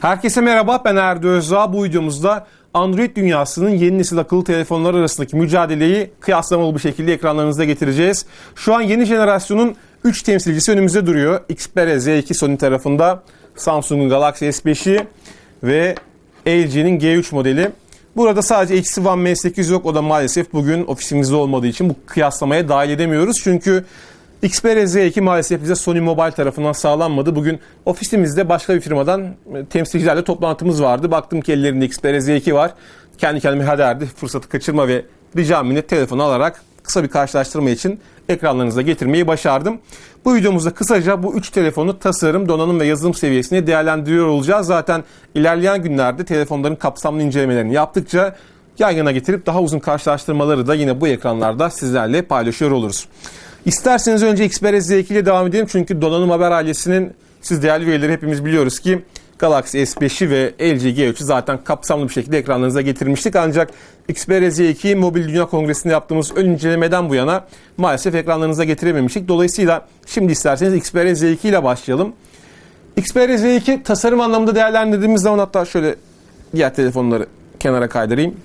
Herkese merhaba, ben Erdi Özdağ. Bu videomuzda Android dünyasının yeni nesil akıllı telefonlar arasındaki mücadeleyi kıyaslamalı bir şekilde ekranlarınıza getireceğiz. Şu an yeni jenerasyonun 3 temsilcisi önümüzde duruyor. Xperia Z2 Sony tarafında, Samsung'un Galaxy S5'i ve LG'nin G3 modeli. Burada sadece eksi One M8 yok. O da maalesef bugün ofisimizde olmadığı için bu kıyaslamaya dahil edemiyoruz. Çünkü Xperia Z2 maalesef bize Sony Mobile tarafından sağlanmadı. Bugün ofisimizde başka bir firmadan temsilcilerle toplantımız vardı. Baktım ki ellerinde Xperia Z2 var. Kendi kendime hadi Erdi fırsatı kaçırma ve rica minnet telefonu alarak kısa bir karşılaştırma için ekranlarınıza getirmeyi başardım. Bu videomuzda kısaca bu 3 telefonu tasarım, donanım ve yazılım seviyesine değerlendiriyor olacağız. Zaten ilerleyen günlerde telefonların kapsamlı incelemelerini yaptıkça yan yana getirip daha uzun karşılaştırmaları da yine bu ekranlarda sizlerle paylaşıyor oluruz. İsterseniz önce Xperia Z2 ile devam edelim. Çünkü donanım haber ailesinin siz değerli üyeleri hepimiz biliyoruz ki Galaxy S5'i ve LG G3'ü zaten kapsamlı bir şekilde ekranlarınıza getirmiştik. Ancak Xperia Z2'yi Mobil Dünya Kongresi'nde yaptığımız ön incelemeden bu yana maalesef ekranlarınıza getirememiştik. Dolayısıyla şimdi isterseniz Xperia Z2 ile başlayalım. Xperia Z2 tasarım anlamında değerlendirdiğimiz zaman, hatta şöyle diğer telefonları kenara kaydırayım.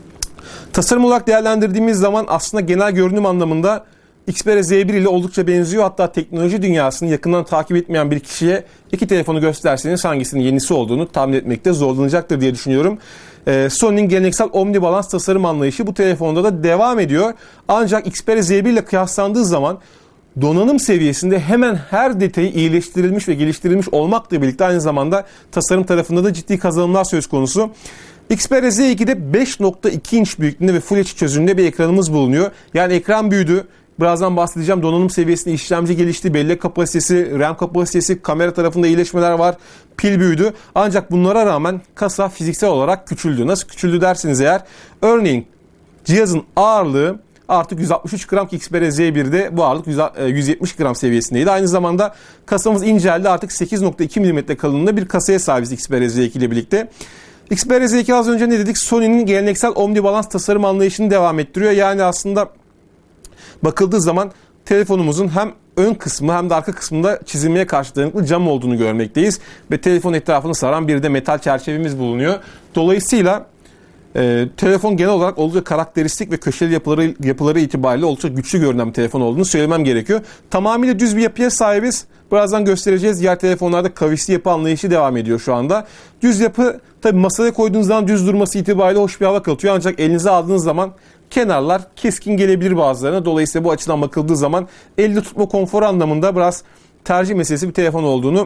Tasarım olarak değerlendirdiğimiz zaman aslında genel görünüm anlamında Xperia Z1 ile oldukça benziyor. Hatta teknoloji dünyasını yakından takip etmeyen bir kişiye iki telefonu gösterseniz hangisinin yenisi olduğunu tahmin etmekte zorlanacaktır diye düşünüyorum. Sony'nin geleneksel omnibalans tasarım anlayışı bu telefonda da devam ediyor. Ancak Xperia Z1 ile kıyaslandığı zaman donanım seviyesinde hemen her detayı iyileştirilmiş ve geliştirilmiş olmakla birlikte aynı zamanda tasarım tarafında da ciddi kazanımlar söz konusu. Xperia Z2'de 5.2 inç büyüklüğünde ve Full HD çözünürlüğünde bir ekranımız bulunuyor. Yani ekran büyüdü. Birazdan bahsedeceğim. Donanım seviyesinde işlemci gelişti, bellek kapasitesi, RAM kapasitesi, kamera tarafında iyileşmeler var, pil büyüdü. Ancak bunlara rağmen kasa fiziksel olarak küçüldü. Nasıl küçüldü dersiniz eğer? Örneğin cihazın ağırlığı artık 163 gram ki Xperia Z1'de bu ağırlık 170 gram seviyesindeydi. Aynı zamanda kasamız inceldi. Artık 8.2 mm kalınlığında bir kasaya sahibiz Xperia Z2 ile birlikte. Xperia Z2 az önce ne dedik? Sony'nin geleneksel omnibalans tasarım anlayışını devam ettiriyor. Yani aslında bakıldığı zaman telefonumuzun hem ön kısmı hem de arka kısmında çizilmeye karşı dayanıklı cam olduğunu görmekteyiz. Ve telefon etrafını saran bir de metal çerçevemiz bulunuyor. Dolayısıyla telefon genel olarak oldukça karakteristik ve köşeli yapıları itibariyle oldukça güçlü görünen bir telefon olduğunu söylemem gerekiyor. Tamamıyla düz bir yapıya sahibiz. Birazdan göstereceğiz. Diğer telefonlarda kavisli yapı anlayışı devam ediyor şu anda. Düz yapı tabi masaya koyduğunuz zaman düz durması itibariyle hoş bir hava katıyor. Ancak elinize aldığınız zaman kenarlar keskin gelebilir bazılarına. Dolayısıyla bu açıdan bakıldığı zaman elde tutma konforu anlamında biraz tercih meselesi bir telefon olduğunu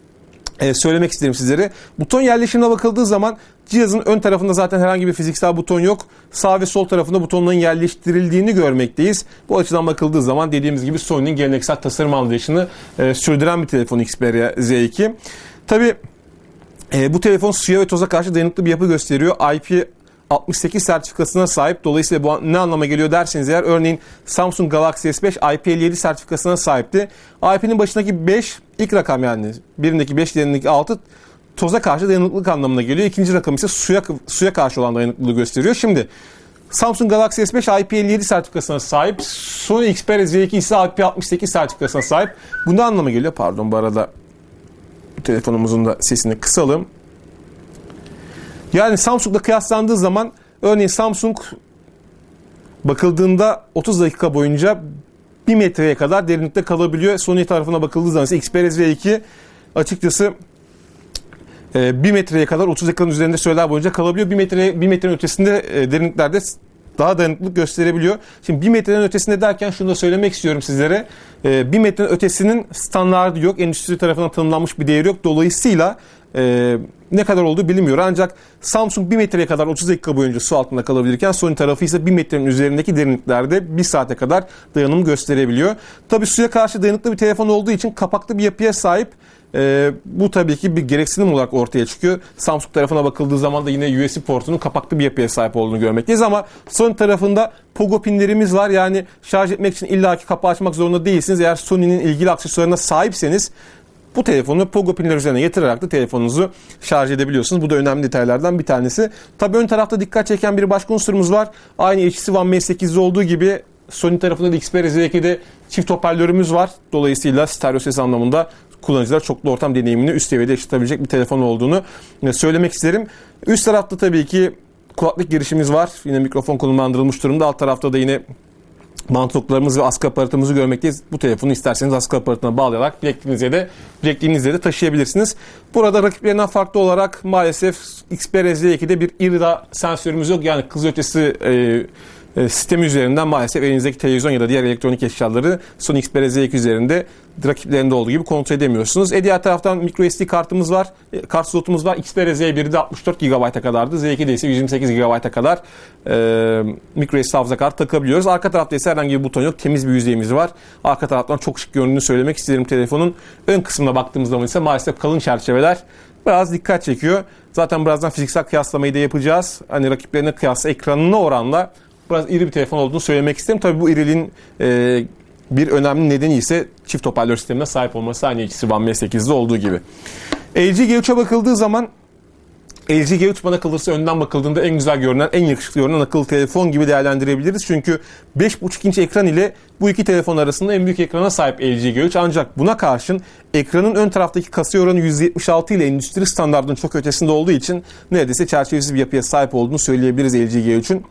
söylemek isterim sizlere. Buton yerleşimine bakıldığı zaman cihazın ön tarafında zaten herhangi bir fiziksel buton yok. Sağ ve sol tarafında butonların yerleştirildiğini görmekteyiz. Bu açıdan bakıldığı zaman dediğimiz gibi Sony'nin geleneksel tasarım anlayışını sürdüren bir telefon Xperia Z2. Tabii bu telefon suya ve toza karşı dayanıklı bir yapı gösteriyor. IP68 sertifikasına sahip. Dolayısıyla bu ne anlama geliyor derseniz eğer, örneğin Samsung Galaxy S5 IP57 sertifikasına sahipti. IP'nin başındaki 5 ilk rakam, yani birindeki 5 diğerindeki 6 toza karşı dayanıklılık anlamına geliyor. İkinci rakam ise suya karşı olan dayanıklılığı gösteriyor. Şimdi Samsung Galaxy S5 IP57 sertifikasına sahip. Sony Xperia Z2 ise IP68 sertifikasına sahip. Bu ne anlama geliyor? Pardon, bu arada telefonumuzun da sesini kısalım. Yani Samsung'la kıyaslandığı zaman örneğin Samsung bakıldığında 30 dakika boyunca 1 metreye kadar derinlikte kalabiliyor. Sony tarafına bakıldığı zaman ise Xperia Z2 açıkçası 1 metreye kadar 30 dakikanın üzerinde süreler boyunca kalabiliyor. 1 metrenin ötesinde derinliklerde daha dayanıklılık gösterebiliyor. Şimdi 1 metrenin ötesinde derken şunu da söylemek istiyorum sizlere. 1 metrenin ötesinin standardı yok. Endüstri tarafından tanımlanmış bir değeri yok. Dolayısıyla ne kadar olduğu bilinmiyor. Ancak Samsung 1 metreye kadar 30 dakika boyunca su altında kalabilirken Sony tarafı ise 1 metrenin üzerindeki derinliklerde 1 saate kadar dayanım gösterebiliyor. Tabii suya karşı dayanıklı bir telefon olduğu için kapaklı bir yapıya sahip. Bu tabii ki bir gereksinim olarak ortaya çıkıyor. Samsung tarafına bakıldığı zaman da yine USB portunun kapaklı bir yapıya sahip olduğunu görmekteyiz ama Sony tarafında Pogo pinlerimiz var. Yani şarj etmek için illaki kapağı açmak zorunda değilsiniz. Eğer Sony'nin ilgili aksesuarına sahipseniz bu telefonu Pogo pinler üzerine yatırarak da telefonunuzu şarj edebiliyorsunuz. Bu da önemli detaylardan bir tanesi. Tabii ön tarafta dikkat çeken bir başka unsurumuz var. Aynı HTC One M8'de olduğu gibi Sony tarafında da Xperia Z2'de çift hoparlörümüz var. Dolayısıyla stereo ses anlamında kullanıcılar çoklu ortam deneyimini üst seviyede yaşatabilecek bir telefon olduğunu söylemek isterim. Üst tarafta tabii ki kulaklık girişimiz var. Yine mikrofon konumlandırılmış durumda. Alt tarafta da yine mantoklarımız ve askı aparatımızı görmekteyiz. Bu telefonu isterseniz askı aparatına bağlayarak bilekliğinizle de taşıyabilirsiniz. Burada rakiplerinden farklı olarak maalesef Xperia Z2'de bir IRDA sensörümüz yok. Yani kızılötesi sistemi üzerinden maalesef elinizdeki televizyon ya da diğer elektronik eşyaları Sony Xperia Z2 üzerinde rakiplerinde olduğu gibi kontrol edemiyorsunuz. Diğer taraftan microSD kartımız var. Kart slotumuz var. Xperia Z1'de 64 GB'a kadardı. Z2'de ise 128 GB'a kadar microSD hafıza kartı takabiliyoruz. Arka tarafta ise herhangi bir buton yok. Temiz bir yüzeyimiz var. Arka taraftan çok şık göründüğünü söylemek isterim telefonun. Ön kısmına baktığımız zaman ise maalesef kalın çerçeveler biraz dikkat çekiyor. Zaten birazdan fiziksel kıyaslamayı da yapacağız. Hani rakiplerine kıyasla ekranına oranla biraz iri bir telefon olduğunu söylemek isterim. Tabii bu iriliğin bir önemli nedeni ise çift hoparlör sistemine sahip olması, aynı ikisi One M8'de olduğu gibi. LG G3'e bakıldığı zaman LG G3 bana kalırsa önden bakıldığında en güzel görünen, en yakışıklı görünen akıllı telefon gibi değerlendirebiliriz. Çünkü 5.5 inç ekran ile bu iki telefon arasında en büyük ekrana sahip LG G3. Ancak buna karşın ekranın ön taraftaki kasa oranı %76 ile endüstri standartının çok ötesinde olduğu için neredeyse çerçevesiz bir yapıya sahip olduğunu söyleyebiliriz LG G3'ün.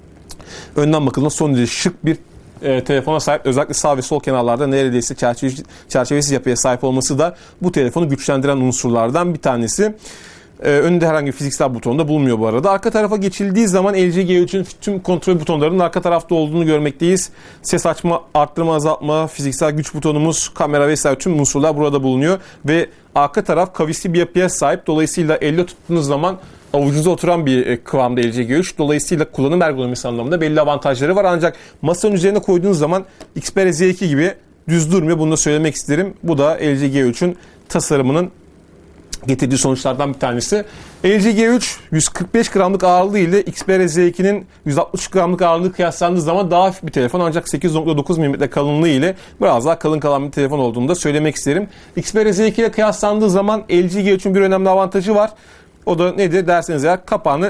Önden bakıldığında son derece şık bir telefona sahip. Özellikle sağ ve sol kenarlarda neredeyse çerçevesiz yapıya sahip olması da bu telefonu güçlendiren unsurlardan bir tanesi. Önünde herhangi bir fiziksel buton da bulunmuyor bu arada. Arka tarafa geçildiği zaman LG G3'ün tüm kontrol butonlarının arka tarafta olduğunu görmekteyiz. Ses açma, arttırma, azaltma, fiziksel güç butonumuz, kamera vesaire tüm unsurlar burada bulunuyor. Ve arka taraf kavisli bir yapıya sahip. Dolayısıyla elle tuttuğunuz zaman avucunuza oturan bir kıvamda LG G3. Dolayısıyla kullanım ergonomisi anlamında belli avantajları var. Ancak masanın üzerine koyduğunuz zaman Xperia Z2 gibi düz durmuyor. Bunu da söylemek isterim. Bu da LG G3'ün tasarımının getirdiği sonuçlardan bir tanesi. LG G3 145 gramlık ağırlığı ile Xperia Z2'nin 160 gramlık ağırlığı kıyaslandığı zaman daha hafif bir telefon, ancak 8.9 mm kalınlığı ile biraz daha kalın kalan bir telefon olduğunu da söylemek isterim. Xperia Z2 ile kıyaslandığı zaman LG G3'ün bir önemli avantajı var. O da nedir derseniz eğer, kapağını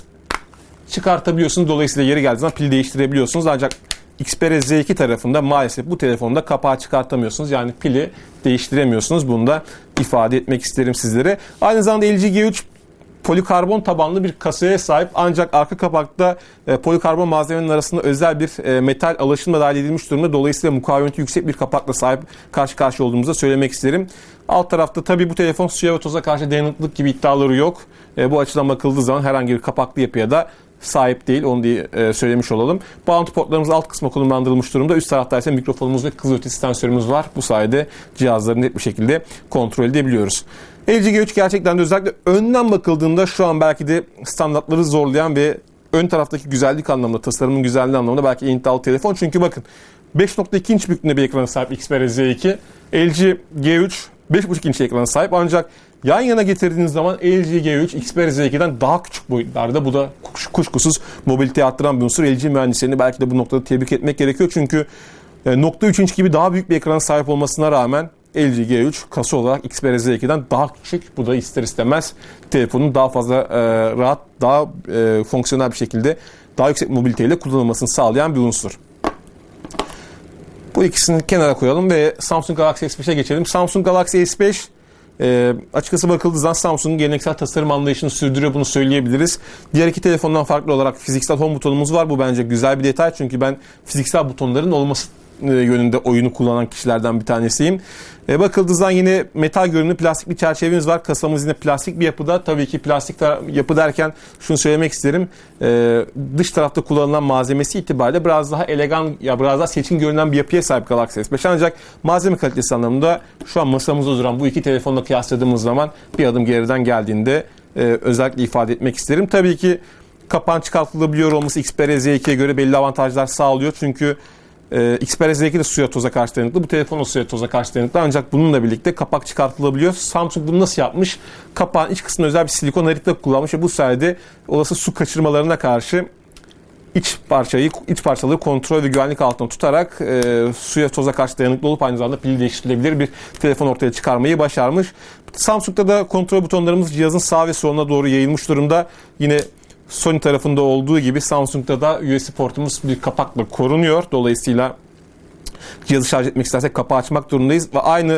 çıkartabiliyorsunuz. Dolayısıyla yeri geldiği zaman pili değiştirebiliyorsunuz. Ancak Xperia Z2 tarafında maalesef bu telefonda kapağı çıkartamıyorsunuz. Yani pili değiştiremiyorsunuz. Bunu da ifade etmek isterim sizlere. Aynı zamanda LG G3 polikarbon tabanlı bir kasaya sahip, ancak arka kapakta polikarbon malzemenin arasında özel bir metal alaşımla dahil edilmiş durumda. Dolayısıyla mukavemeti yüksek bir kapakla sahip karşı karşıya olduğumuzu da söylemek isterim. Alt tarafta tabii bu telefon suya ve toza karşı dayanıklılık gibi iddiaları yok. Bu açıdan bakıldığı zaman herhangi bir kapaklı yapıya da sahip değil. Onu diye söylemiş olalım. Bağlantı portlarımız alt kısma konumlandırılmış durumda. Üst tarafta ise mikrofonumuz ve kızılötesi sensörümüz var. Bu sayede cihazları net bir şekilde kontrol edebiliyoruz. LG G3 gerçekten de özellikle önden bakıldığında şu an belki de standartları zorlayan ve ön taraftaki güzellik anlamında, tasarımın güzelliği anlamında belki en iddialı telefon. Çünkü bakın 5.2 inç büyüklüğünde bir ekrana sahip Xperia Z2. LG G3 5.5 inç ekrana sahip, ancak yan yana getirdiğiniz zaman LG G3 Xperia Z2'den daha küçük boyutlarda. Bu da kuşkusuz mobiliteyi arttıran bir unsur. LG mühendislerini belki de bu noktada tebrik etmek gerekiyor. Çünkü 0.3 inç gibi daha büyük bir ekrana sahip olmasına rağmen LG G3 kasa olarak Xperia Z2'den daha küçük. Bu da ister istemez telefonun daha fazla rahat, daha fonksiyonel bir şekilde daha yüksek mobiliteyle kullanılmasını sağlayan bir unsur. Bu ikisini kenara koyalım ve Samsung Galaxy S5'e geçelim. Samsung Galaxy S5 açıkçası bakıldığı zaman Samsung'un geleneksel tasarım anlayışını sürdürüyor, bunu söyleyebiliriz. Diğer iki telefondan farklı olarak fiziksel home butonumuz var. Bu bence güzel bir detay, çünkü ben fiziksel butonların olması yönünde oyunu kullanan kişilerden bir tanesiyim. Bakıldığı zaman yine metal görünümlü plastik bir çerçevemiz var. Kasamız yine plastik bir yapıda. Tabii ki plastik yapı derken şunu söylemek isterim. Dış tarafta kullanılan malzemesi itibariyle biraz daha elegan, ya biraz daha seçkin görünen bir yapıya sahip Galaxy S5. Ancak malzeme kalitesi anlamında şu an masamızda duran bu iki telefonla kıyasladığımız zaman bir adım geriden geldiğinde özellikle ifade etmek isterim. Tabii ki kapağın çıkartılabiliyor olması Xperia Z2'ye göre belli avantajlar sağlıyor. Çünkü Xperia Z2 de suya toza karşı dayanıklı. Bu telefon da suya toza karşı dayanıklı. Ancak bununla birlikte kapak çıkartılabiliyor. Samsung bunu nasıl yapmış? Kapağın iç kısmına özel bir silikon harita kullanmış ve bu sayede olası su kaçırmalarına karşı iç parçaları kontrol ve güvenlik altında tutarak suya toza karşı dayanıklı olup aynı zamanda pili değiştirilebilir bir telefon ortaya çıkarmayı başarmış. Samsung'da da kontrol butonlarımız cihazın sağ ve soluna doğru yayılmış durumda. Yine Sony tarafında olduğu gibi Samsung'da da USB portumuz bir kapakla korunuyor. Dolayısıyla cihazı şarj etmek istersek kapağı açmak durumundayız ve aynı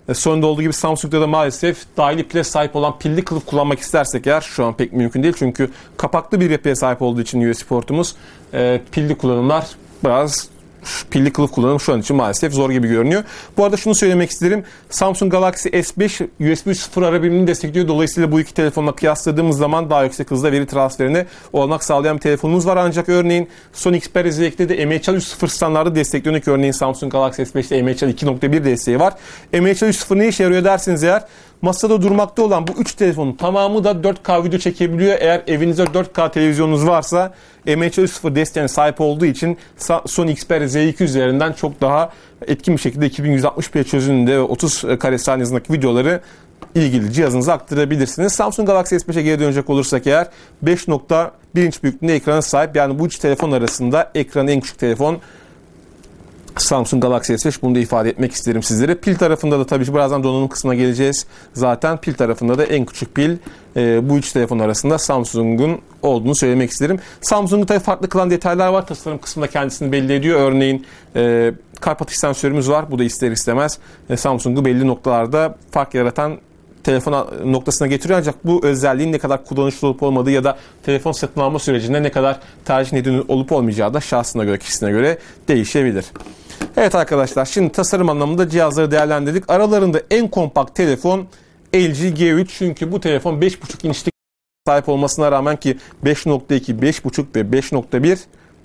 Sony'de olduğu gibi Samsung'da da maalesef dahili pile sahip olan pilli kılıf kullanmak istersek eğer şu an pek mümkün değil. Çünkü kapaklı bir yapıya sahip olduğu için USB portumuz pilli kullanımlar biraz pilli kılıf kullanımı şu an için maalesef zor gibi görünüyor. Bu arada şunu söylemek isterim. Samsung Galaxy S5 USB 3.0 ara birimini destekliyor. Dolayısıyla bu iki telefonla kıyasladığımız zaman daha yüksek hızda veri transferine olanak sağlayan bir telefonumuz var. Ancak örneğin Sony Xperia Z2'de de MHL 3.0 standardı destekleniyor ki örneğin Samsung Galaxy S5'te MHL 2.1 desteği var. MHL 3.0 ne işe yarıyor derseniz eğer masada durmakta olan bu 3 telefonun tamamı da 4K video çekebiliyor. Eğer evinizde 4K televizyonunuz varsa MHL 3.0 desteğine sahip olduğu için Sony Xperia Z2 üzerinden çok daha etkin bir şekilde 2160p çözünürlüğünde ve 30 kare saniye hızındaki videoları ilgili cihazınıza aktarabilirsiniz. Samsung Galaxy S5'e geri dönecek olursak eğer 5.1 inç büyüklüğünde ekrana sahip. Yani bu üç telefon arasında ekranı en küçük telefon Samsung Galaxy S5, bunu da ifade etmek isterim sizlere. Pil tarafında da tabii ki birazdan donanım kısmına geleceğiz. Zaten pil tarafında da en küçük pil bu üç telefon arasında Samsung'un olduğunu söylemek isterim. Samsung'un tabii farklı kılan detaylar var. Tasarım kısmında kendisini belli ediyor. Örneğin kalp atış sensörümüz var. Bu da ister istemez Samsung'u belli noktalarda fark yaratan telefon noktasına getiriyor. Ancak bu özelliğin ne kadar kullanışlı olup olmadığı ya da telefon satın alma sürecinde ne kadar tercih nedeni olup olmayacağı da şahsına göre, kişisine göre değişebilir. Evet arkadaşlar, şimdi tasarım anlamında cihazları değerlendirdik. Aralarında en kompakt telefon LG G3, çünkü bu telefon 5.5 inçlik sahip olmasına rağmen ki 5.2, 5.5 ve 5.1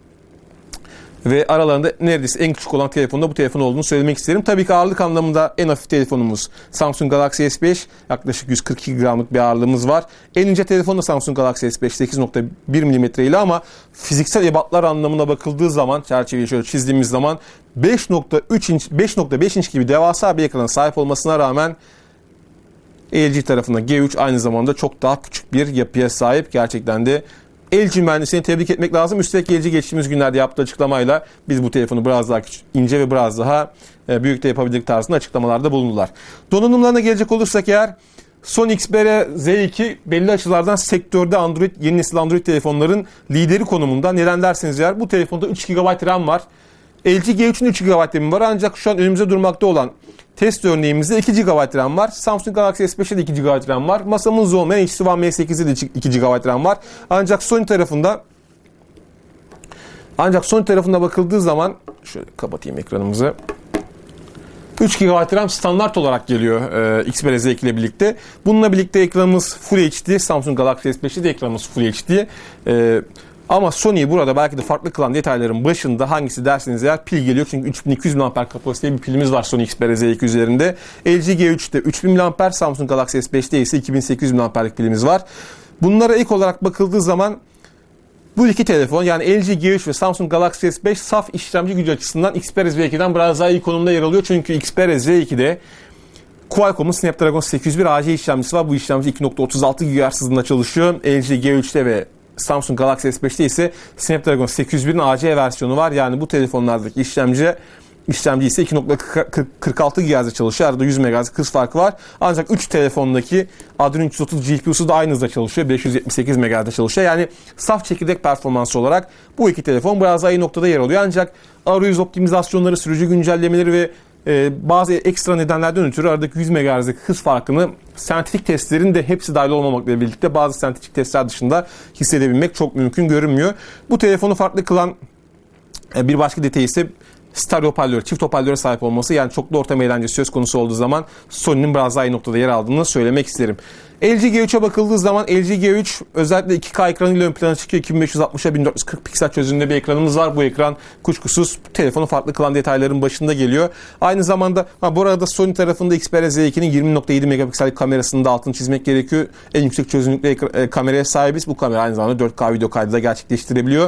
ve aralarında neredeyse en küçük olan telefonda bu telefon olduğunu söylemek isterim. Tabii ki ağırlık anlamında en hafif telefonumuz Samsung Galaxy S5. Yaklaşık 142 gramlık bir ağırlığımız var. En ince telefon da Samsung Galaxy S5 8.1 mm ile, ama fiziksel ebatlar anlamına bakıldığı zaman, çerçeveyi şöyle çizdiğimiz zaman 5.3 inç, 5.5 inç gibi devasa bir ekrana sahip olmasına rağmen LG tarafında G3 aynı zamanda çok daha küçük bir yapıya sahip. Gerçekten de LG mühendisliğini tebrik etmek lazım. Üstelik LG geçtiğimiz günlerde yaptığı açıklamayla biz bu telefonu biraz daha küçük, ince ve biraz daha büyük de yapabildik tarzında açıklamalarda bulundular. Donanımlarına gelecek olursak eğer, Sony Xperia Z2 belli açılardan sektörde Android, yeni nesil Android telefonların lideri konumunda. Neden derseniz eğer, bu telefonda 3 GB RAM var. LG G3'ün 3 GB RAM'i var, ancak şu an önümüzde durmakta olan test örneğimizde 2 GB RAM var. Samsung Galaxy S5'te de 2 GB RAM var. Masamızda olmayan HTC One M8'de de 2 GB RAM var. Ancak Sony tarafında bakıldığı zaman, şöyle kapatayım ekranımızı. 3 GB RAM standart olarak geliyor Xperia Z2 ile birlikte. Bununla birlikte ekranımız Full HD. Samsung Galaxy S5'te de ekranımız Full HD. Ama Sony'yi burada belki de farklı kılan detayların başında hangisi derseniz eğer, pil geliyor. Çünkü 3200 mAh kapasiteli bir pilimiz var Sony Xperia Z2 üzerinde. LG G3'te 3000 mAh, Samsung Galaxy S5'te ise 2800 mAh'lik pilimiz var. Bunlara ilk olarak bakıldığı zaman bu iki telefon, yani LG G3 ve Samsung Galaxy S5 saf işlemci gücü açısından Xperia Z2'den biraz daha iyi konumda yer alıyor. Çünkü Xperia Z2'de Qualcomm'un Snapdragon 801 AC işlemcisi var. Bu işlemci 2.36 GHz hızında çalışıyor. LG G3'te ve Samsung Galaxy S5'te ise Snapdragon 801'in AC versiyonu var. Yani bu telefonlardaki işlemci ise 2.46 GHz'de çalışıyor. Arada 100 MHz hız farkı var. Ancak 3 telefondaki Adreno 330 GPU'su da aynı hızda çalışıyor. 578 MHz'de çalışıyor. Yani saf çekirdek performansı olarak bu iki telefon biraz daha iyi noktada yer alıyor. Ancak arayüz optimizasyonları, sürücü güncellemeleri ve bazı ekstra nedenlerden ötürü aradaki 100 MHz'lik hız farkını sentetik testlerin de hepsi dahil olmamakla birlikte bazı sentetik testler dışında hissedebilmek çok mümkün görünmüyor. Bu telefonu farklı kılan bir başka detay ise stereo hoparlör, çift hoparlöre sahip olması. Yani çoklu ortam eğlencesi söz konusu olduğu zaman Sony'nin biraz daha iyi noktada yer aldığını söylemek isterim. LG G3'e bakıldığı zaman LG G3 özellikle 2K ekranıyla ön plana çıkıyor. 2560'a 1440 piksel çözünürlüğünde bir ekranımız var. Bu ekran kuşkusuz telefonu farklı kılan detayların başında geliyor. Aynı zamanda bu arada Sony tarafında Xperia Z2'nin 20.7 megapiksellik kamerasını da altını çizmek gerekiyor. En yüksek çözünürlükle kameraya sahibiz. Bu kamera aynı zamanda 4K video kaydı da gerçekleştirebiliyor.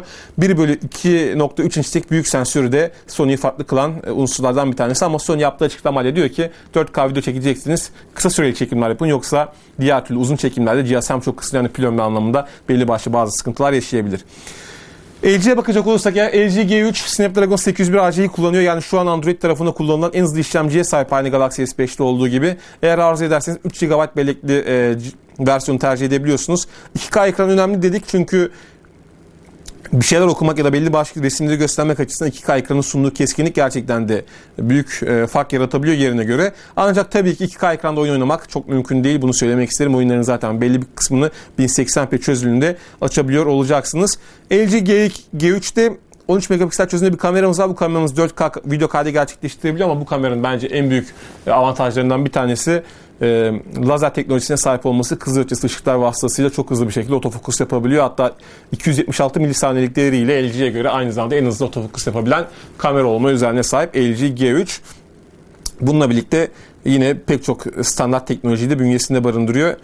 1/2.3 inçlik büyük sensörü de Sony'yi farklı kılan unsurlardan bir tanesi. Ama Sony yaptığı açıklamayla diyor ki 4K video çekeceksiniz, kısa süreli çekimler yapın, yoksa diğer türlü uzun çekimlerde cihaz hem çok kısıtlı, yani pil ömrü anlamında belli başlı bazı sıkıntılar yaşayabilir. LG'ye bakacak olursak ya, LG G3 Snapdragon 801 AC'yi kullanıyor. Yani şu an Android tarafında kullanılan en hızlı işlemciye sahip, aynı Galaxy S5'te olduğu gibi. Eğer arzu ederseniz 3 GB bellekli versiyonu tercih edebiliyorsunuz. 2K ekran önemli dedik çünkü bir şeyler okumak ya da belli başlı resimleri göstermek açısından 2K ekranın sunduğu keskinlik gerçekten de büyük fark yaratabiliyor yerine göre. Ancak tabii ki 2K ekranda oyun oynamak çok mümkün değil. Bunu söylemek isterim. Oyunların zaten belli bir kısmını 1080p çözünürlüğünde açabiliyor olacaksınız. LG G3'te 13 megapiksel çözünürlüğünde bir kameramız var. Bu kameramız 4K video kaydı gerçekleştirebiliyor ama bu kameranın bence en büyük avantajlarından bir tanesi lazer teknolojisine sahip olması. Kızılötesi ışıklar vasıtasıyla çok hızlı bir şekilde otofokus yapabiliyor. Hatta 276 milisaniyelik değeriyle LG'ye göre aynı zamanda en hızlı otofokus yapabilen kamera olma özelliğine sahip LG G3. Bununla birlikte yine pek çok standart teknolojiyi de bünyesinde barındırıyor.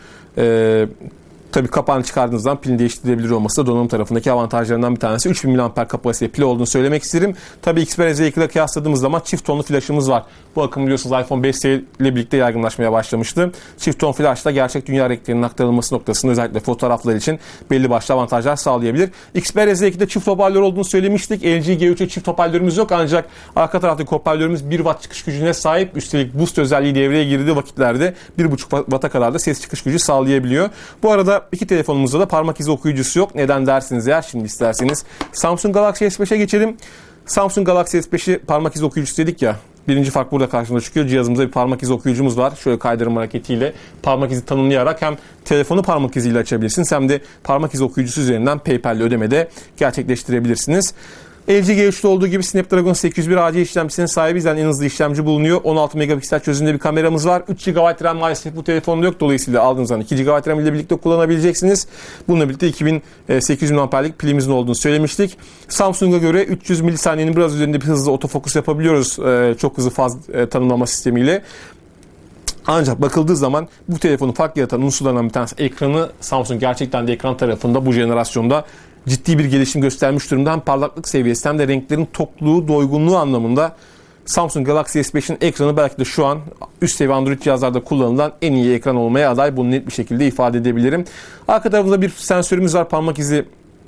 Tabii kapağını çıkardığınız zaman pilini değiştirilebilir olması da donanım tarafındaki avantajlarından bir tanesi. 3000 mAh kapasiteli pil olduğunu söylemek isterim. Tabii Xperia Z2 ile kıyasladığımız zaman çift tonlu flaşımız var. Bu akım biliyorsunuz iPhone 5 ile birlikte yaygınlaşmaya başlamıştı. Çift ton flaşla gerçek dünya renklerinin aktarılması noktasında özellikle fotoğraflar için belli başlı avantajlar sağlayabilir. Xperia Z2'de çift hoparlör olduğunu söylemiştik. LG G3'e çift hoparlörümüz yok ancak arka taraftaki hoparlörümüz 1 watt çıkış gücüne sahip. Üstelik boost özelliği devreye girdiği vakitlerde 1,5 watt'a kadar da ses çıkış gücü sağlayabiliyor. Bu arada iki telefonumuzda da parmak izi okuyucusu yok. Neden dersiniz eğer şimdi isterseniz. Samsung Galaxy S5'e geçelim. Samsung Galaxy S5'i parmak izi okuyucusu dedik ya. Birinci fark burada karşımıza çıkıyor. Cihazımızda bir parmak izi okuyucumuz var. Şöyle kaydırma hareketiyle parmak izi tanımlayarak hem telefonu parmak iziyle açabilirsiniz hem de parmak izi okuyucusu üzerinden PayPal ile ödeme de gerçekleştirebilirsiniz. LG G3'te olduğu gibi Snapdragon 801 AC işlemcisinin sahibiyiz. Yani en hızlı işlemci bulunuyor. 16 megapiksel çözünürlüğünde bir kameramız var. 3 GB RAM maalesef bu telefonda yok. Dolayısıyla aldığınız zaman 2 GB RAM ile birlikte kullanabileceksiniz. Bununla birlikte 2800 mAh'lik pilimizin olduğunu söylemiştik. Samsung'a göre 300 milisaniyenin biraz üzerinde bir hızlı otofokus yapabiliyoruz. Çok hızlı faz tanımlama sistemiyle. Ancak bakıldığı zaman bu telefonun fark yaratan unsurlarından bir tanesi ekranı. Samsung gerçekten de ekran tarafında bu jenerasyonda ciddi bir gelişim göstermiş durumda. Hem parlaklık seviyesi hem de renklerin tokluğu, doygunluğu anlamında Samsung Galaxy S5'in ekranı belki de şu an üst seviye Android cihazlarda kullanılan en iyi ekran olmaya aday. Bunu net bir şekilde ifade edebilirim. Arka tarafında bir sensörümüz var. Parmak izi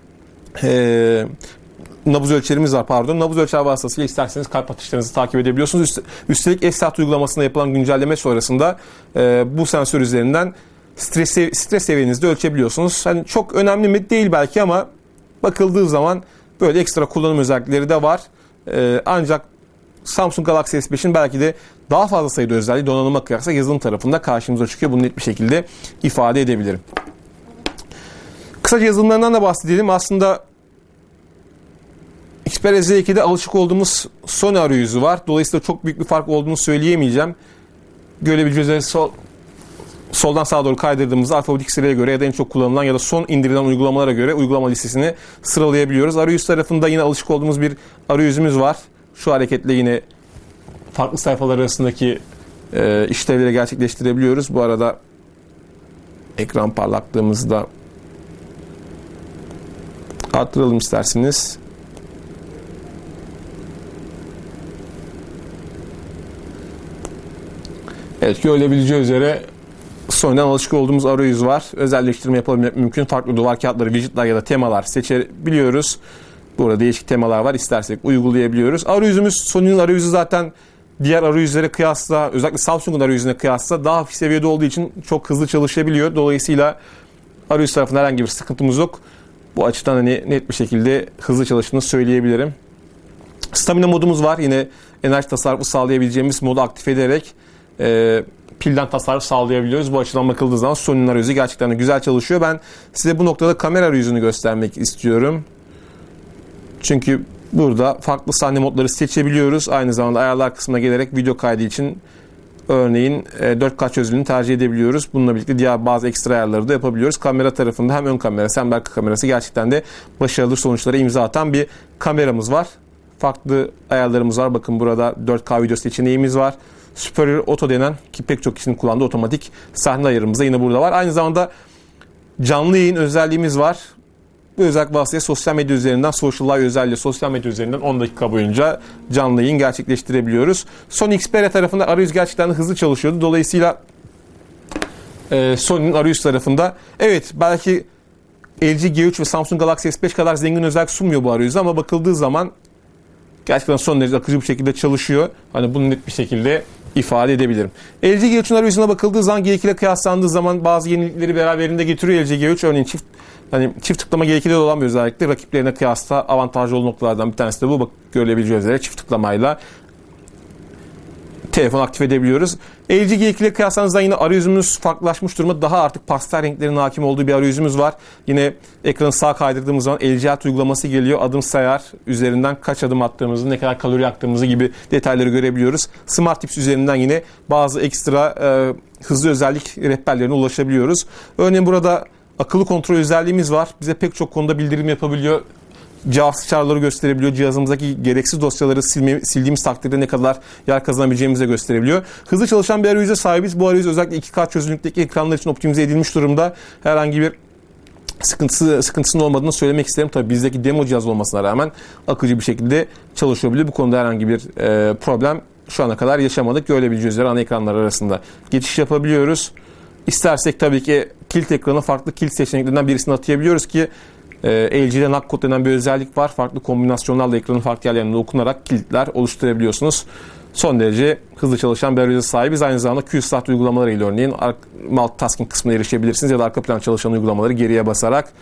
nabız ölçerimiz var pardon. Nabız ölçer vasıtasıyla isterseniz kalp atışlarınızı takip edebiliyorsunuz. Üstelik S-Sat uygulamasında yapılan güncelleme sonrasında bu sensör üzerinden stres seviyenizi de ölçebiliyorsunuz. Hani çok önemli mi değil belki ama bakıldığı zaman böyle ekstra kullanım özellikleri de var. Ancak Samsung Galaxy S5'in belki de daha fazla sayıda özelliği donanıma kıyasla yazılım tarafında karşımıza çıkıyor. Bunu net bir şekilde ifade edebilirim. Kısaca yazılımlarından da bahsedelim. Aslında Xperia Z2'de alışık olduğumuz Sony arayüzü var. Dolayısıyla çok büyük bir fark olduğunu söyleyemeyeceğim. Görebileceğiniz soldan sağa doğru kaydırdığımızda alfabetik sıraya göre ya da en çok kullanılan ya da son indirilen uygulamalara göre uygulama listesini sıralayabiliyoruz. Arayüz tarafında yine alışık olduğumuz bir arayüzümüz var. Şu hareketle yine farklı sayfalar arasındaki işlevleri gerçekleştirebiliyoruz. Bu arada ekran parlaklığımızı da arttıralım isterseniz. Evet, görülebileceği üzere Sony'den alışık olduğumuz arayüz var. Özelleştirme yapabilmek mümkün. Farklı duvar kağıtları, widgetler ya da temalar seçebiliyoruz. Burada değişik temalar var. İstersek uygulayabiliyoruz. Arayüzümüz, Sony'nin arayüzü zaten diğer arayüzlere kıyasla, özellikle Samsung'un arayüzüne kıyasla daha hafif seviyede olduğu için çok hızlı çalışabiliyor. Dolayısıyla arayüz tarafında herhangi bir sıkıntımız yok. Bu açıdan hani net bir şekilde hızlı çalıştığını söyleyebilirim. Stamina modumuz var. Yine enerji tasarrufu sağlayabileceğimiz modu aktif ederek pilden tasarruf sağlayabiliyoruz. Bu açıdan bakıldığı zaman Sony'nin arayüzü gerçekten de güzel çalışıyor. Ben size bu noktada kamera arayüzünü göstermek istiyorum. Çünkü burada farklı sahne modları seçebiliyoruz. Aynı zamanda ayarlar kısmına gelerek video kaydı için örneğin 4K çözünürlüğünü tercih edebiliyoruz. Bununla birlikte diğer bazı ekstra ayarları da yapabiliyoruz. Kamera tarafında hem ön kamerası hem arka kamerası gerçekten de başarılı sonuçlara imza atan bir kameramız var. Farklı ayarlarımız var. Bakın burada 4K video seçeneğimiz var. Superior Auto denen ki pek çok kişinin kullandığı otomatik sahne ayarımız da yine burada var. Aynı zamanda canlı yayın özelliğimiz var. Bu özellik vasıtasıyla sosyal medya üzerinden, social live özelliği sosyal medya üzerinden 10 dakika boyunca canlı yayın gerçekleştirebiliyoruz. Sony Xperia tarafında arayüz gerçekten hızlı çalışıyordu. Dolayısıyla Sony'nin arayüz tarafında evet belki LG G3 ve Samsung Galaxy S5 kadar zengin özellik sunmuyor bu arayüzü ama bakıldığı zaman gerçekten son derece akıcı bir şekilde çalışıyor. Hani bunu net bir şekilde ifade edebilirim. LG G3'ün arayüzüne bakıldığı zaman G2 ile kıyaslandığı zaman bazı yenilikleri beraberinde getiriyor LG G3. Örneğin çift tıklama G2'de olan bir özellikle rakiplerine kıyasla avantajlı olan noktalardan bir tanesi de bu. Bak, görülebileceği üzere çift tıklamayla telefon aktif edebiliyoruz. LG G2 ile kıyaslandığında yine arayüzümüz farklılaşmış durumda. Daha artık pastel renklerin hakim olduğu bir arayüzümüz var. Yine ekranı sağa kaydırdığımız zaman LG Health uygulaması geliyor. Adım sayar, üzerinden kaç adım attığımızı, ne kadar kalori yaktığımızı gibi detayları görebiliyoruz. Smart Tips üzerinden yine bazı ekstra hızlı özellik rehberlerine ulaşabiliyoruz. Örneğin burada akıllı kontrol özelliğimiz var. Bize pek çok konuda bildirim yapabiliyor. Cevapsız çağrıları gösterebiliyor. Cihazımızdaki gereksiz dosyaları sildiğimiz takdirde ne kadar yer kazanabileceğimizi de gösterebiliyor. Hızlı çalışan bir arayüze sahibiz. Bu arayüz özellikle 2K çözünürlükteki ekranlar için optimize edilmiş durumda. Herhangi bir sıkıntısının olmadığını söylemek isterim. Tabii bizdeki demo cihaz olmasına rağmen akıcı bir şekilde çalışabiliyor. Bu konuda herhangi bir problem şu ana kadar yaşamadık. Görebileceğiniz üzere ana ekranlar arasında geçiş yapabiliyoruz. İstersek tabii ki kilit ekranı farklı kilit seçeneklerinden birisini atayabiliyoruz ki LG'de NAC kod denen bir özellik var. Farklı kombinasyonlarla ekranın farklı yerlerine dokunarak kilitler oluşturabiliyorsunuz. Son derece hızlı çalışan bir arayüze sahibiz. Aynı zamanda QSAT uygulamalarıyla örneğin multitasking kısmına erişebilirsiniz ya da arka plan çalışan uygulamaları geriye basarak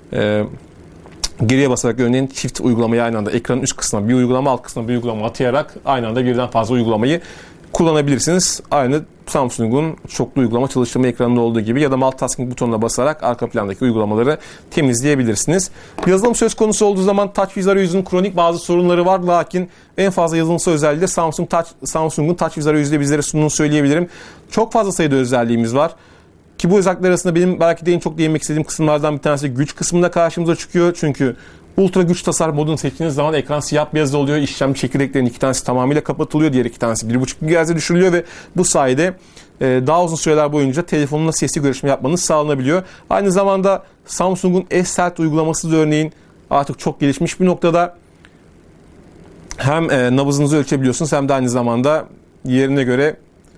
örneğin çift uygulamayı aynı anda ekranın üst kısmına bir uygulama, alt kısmına bir uygulama atayarak aynı anda birden fazla uygulamayı kullanabilirsiniz. Aynı Samsung'un çoklu uygulama çalıştırma ekranında olduğu gibi ya da multitasking butonuna basarak arka plandaki uygulamaları temizleyebilirsiniz. Yazılım söz konusu olduğu zaman TouchWiz arayüzünün kronik bazı sorunları var. Lakin en fazla yazılımsal özelliği de Samsung'un TouchWiz arayüzünde bizlere sunduğunu söyleyebilirim. Çok fazla sayıda özelliğimiz var. Ki bu özellikler arasında benim belki de en çok değinmek istediğim kısımlardan bir tanesi güç kısmında karşımıza çıkıyor. Çünkü ultra güç tasarım modunu seçtiğiniz zaman ekran siyah beyaz oluyor. İşlem çekirdeklerinin 2 tanesi tamamıyla kapatılıyor. Diğer 2 tanesi 1.5 GHz'e düşürülüyor ve bu sayede daha uzun süreler boyunca telefonunla sesli görüşme yapmanız sağlanabiliyor. Aynı zamanda Samsung'un S-Health uygulaması da örneğin artık çok gelişmiş bir noktada. Hem nabzınızı ölçebiliyorsunuz hem de aynı zamanda yerine göre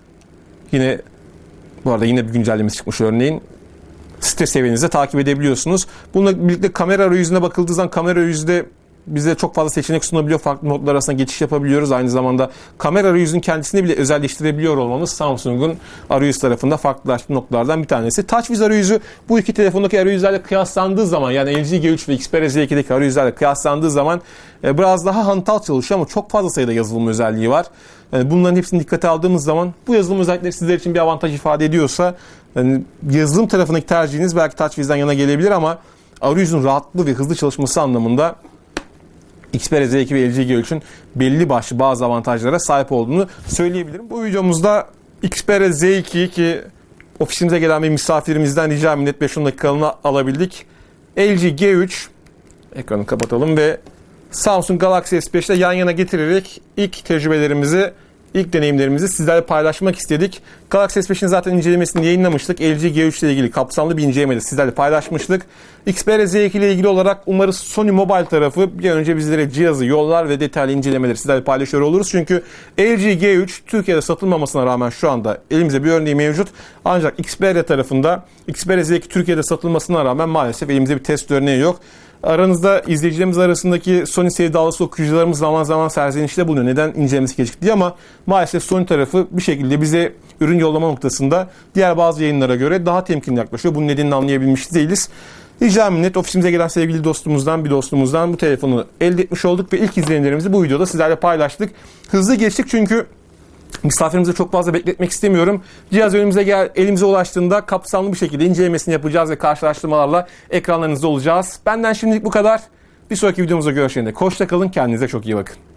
bu arada yine bir güncellemesi çıkmış örneğin. Stres seviyenizi takip edebiliyorsunuz. Bununla birlikte kamera arayüzüne bakıldığı zaman kamera arayüzünde bize çok fazla seçenek sunabiliyor. Farklı modlar arasında geçiş yapabiliyoruz. Aynı zamanda kamera arayüzünün kendisini bile özelleştirebiliyor olmamız Samsung'un arayüz tarafında farklılaştığı noktalardan bir tanesi. TouchWiz arayüzü bu iki telefondaki arayüzlerle kıyaslandığı zaman yani LG G3 ve Xperia Z2'deki arayüzlerle kıyaslandığı zaman biraz daha hantal çalışıyor ama çok fazla sayıda yazılım özelliği var. Yani bunların hepsini dikkate aldığımız zaman bu yazılım özellikleri sizler için bir avantaj ifade ediyorsa yani yazılım tarafındaki tercihiniz belki TouchWiz'den yana gelebilir ama arayüzün rahatlığı ve hızlı çalışması anlamında Xperia Z2 ve LG G3'ün belli başlı bazı avantajlara sahip olduğunu söyleyebilirim. Bu videomuzda Xperia Z2 ki ofisimize gelen bir misafirimizden rica minnet 5-10 dakikalığına alabildik. LG G3 ekranı kapatalım ve Samsung Galaxy S5'te yan yana getirerek ilk deneyimlerimizi sizlerle paylaşmak istedik. Galaxy S5'in zaten incelemesini yayınlamıştık. LG G3 ile ilgili kapsamlı bir incelemede sizlerle paylaşmıştık. Xperia Z2 ile ilgili olarak umarız Sony Mobile tarafı bir an önce bizlere cihazı yollar ve detaylı incelemeleri sizlerle paylaşıyor oluruz. Çünkü LG G3 Türkiye'de satılmamasına rağmen şu anda elimizde bir örneği mevcut. Ancak Xperia tarafında Xperia Z2 Türkiye'de satılmasına rağmen maalesef elimizde bir test örneği yok. Aranızda izleyicilerimiz arasındaki Sony sevdalısı okuyucularımız zaman zaman serzenişte bulunuyor. Neden incelemesi gecikti ama maalesef Sony tarafı bir şekilde bize ürün yollama noktasında diğer bazı yayınlara göre daha temkinli yaklaşıyor. Bunun nedenini anlayabilmiş değiliz. Rica minnet ofisimize gelen sevgili dostumuzdan bu telefonu elde etmiş olduk ve ilk izlenimlerimizi bu videoda sizlerle paylaştık. Hızlı geçtik çünkü misafirimizi çok fazla bekletmek istemiyorum. Cihaz elimize ulaştığında kapsamlı bir şekilde incelemesini yapacağız ve karşılaştırmalarla ekranlarınızda olacağız. Benden şimdilik bu kadar. Bir sonraki videomuzda görüşene dek hoşça kalın. Kendinize çok iyi bakın.